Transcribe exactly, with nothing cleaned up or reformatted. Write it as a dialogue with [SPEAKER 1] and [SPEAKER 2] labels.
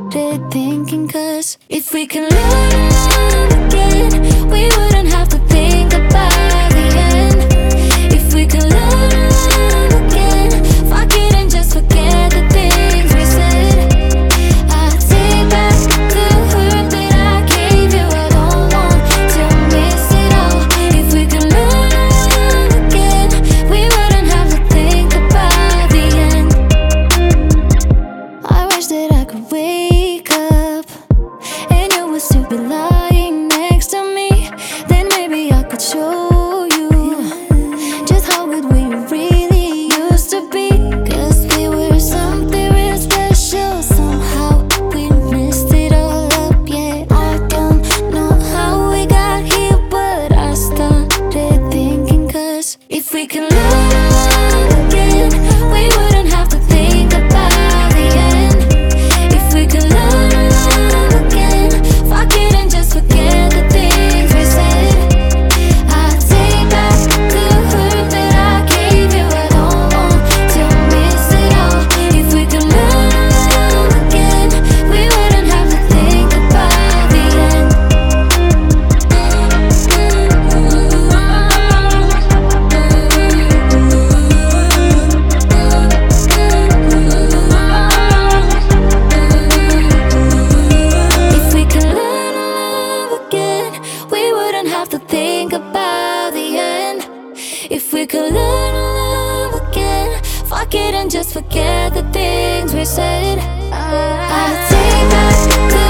[SPEAKER 1] started thinking, cause if we could learn to love again, we wouldn't have to think about the end. If we could learn to love again, fuck it and just forget the things we said. I take back the hurt that I gave you. I don't want to miss it all. If we could learn to love again, we wouldn't have to think about the end. I wish that I could wake up and you would still be lying next to me. Then maybe I could show you just how good we really used to be. Cause we were something real special. Somehow we messed it all up, yeah. I don't know how we got here, but I started thinking, cause if we could learn to love again, we wouldn't have to think about the end. If we could learn to love again, fuck it and just forget the things we said. I take back the hurt that I gave you. I don't want to miss it all. If we could learn to love again, we wouldn't have to think about the end. If we could learn to love again, we wouldn't have to think about the end. If we could learn to love again, fuck it and just forget the things we said. I take back the